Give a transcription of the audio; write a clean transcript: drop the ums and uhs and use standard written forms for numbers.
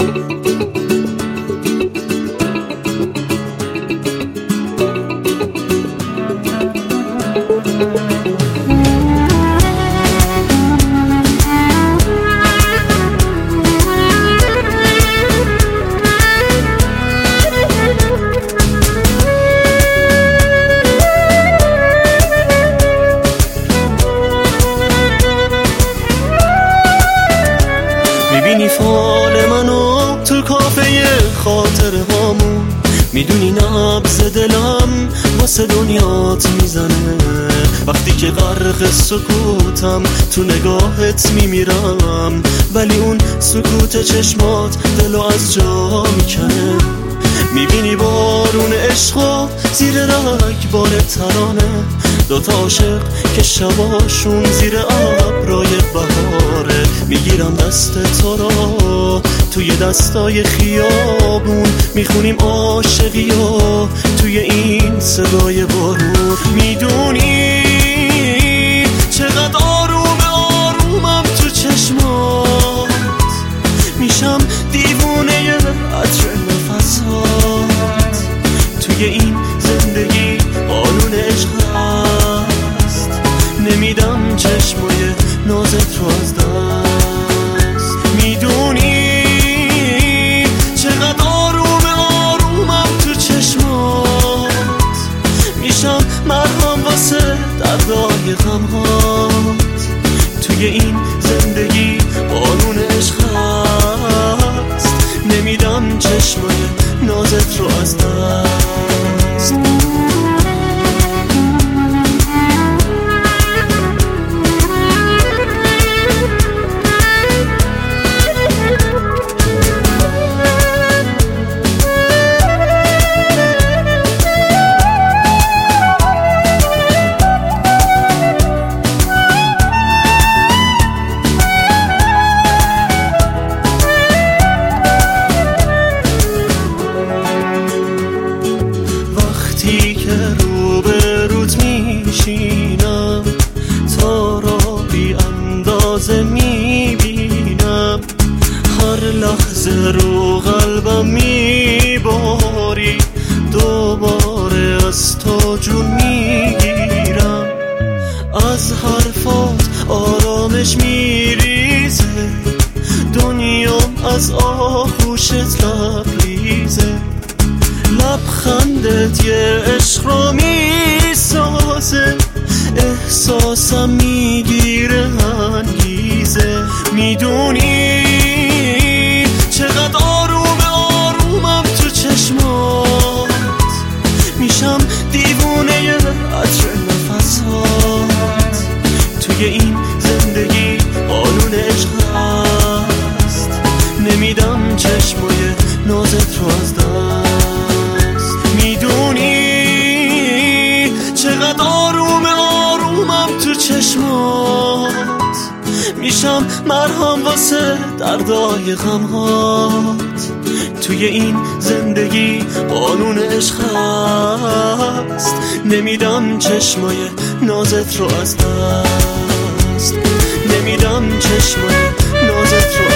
میبینی فال منو تو کافه خاطره هامون، میدونی نبض دلم واسه دنیات میزنه. وقتی که غرق سکوتم تو نگاهت میمیرم، ولی اون سکوت چشمات دلو از جا میکنه. میبینی بارون عشقو زیر رگبار ترانه، دوتا عاشق که شباشون زیر ابرای بهاره. میگیرم دست تو را توی دستای خیابون، میخونیم عاشقی و توی این صدای بارون. میدونی چقدر آروم آرومم تو چشمات، میشم دیوونه عطر نفسات. توی این زندگی قانون عشق هست، نمیدم چشمای نازت رو از دست. میدونی چقدر آروم آرومم تو چشمات، میشم مرهم واسه دردای غمهات. توی این زندگی قانون عشق هست، نمیدم چشمای نازت رو از دست. وقتی که روبروت میشینم، تا را بی اندازه میبینم. هر لحظه رو قلبم میباری، دوباره از تو جون میگیرم. از حرفات آرامش میریزه، دنیام از آغوشت لبریزه. لبخندت یه عشق رو میسازه، احساسم میگیره انگیزه. میدونی چقدر آروم آرومم تو چشمات، میشم دیوونه عطر نفسات. توی این زندگی قانون عشق هست، نمیدم چشمای نازت رو از دست. میدونی چقدر آروم آرومم تو چشمات، میشم مرهم واسه دردای غمهات. توی این زندگی قانون عشق هست، نمیدم چشمای نازت رو از دست. نمیدم چشمای نازت رو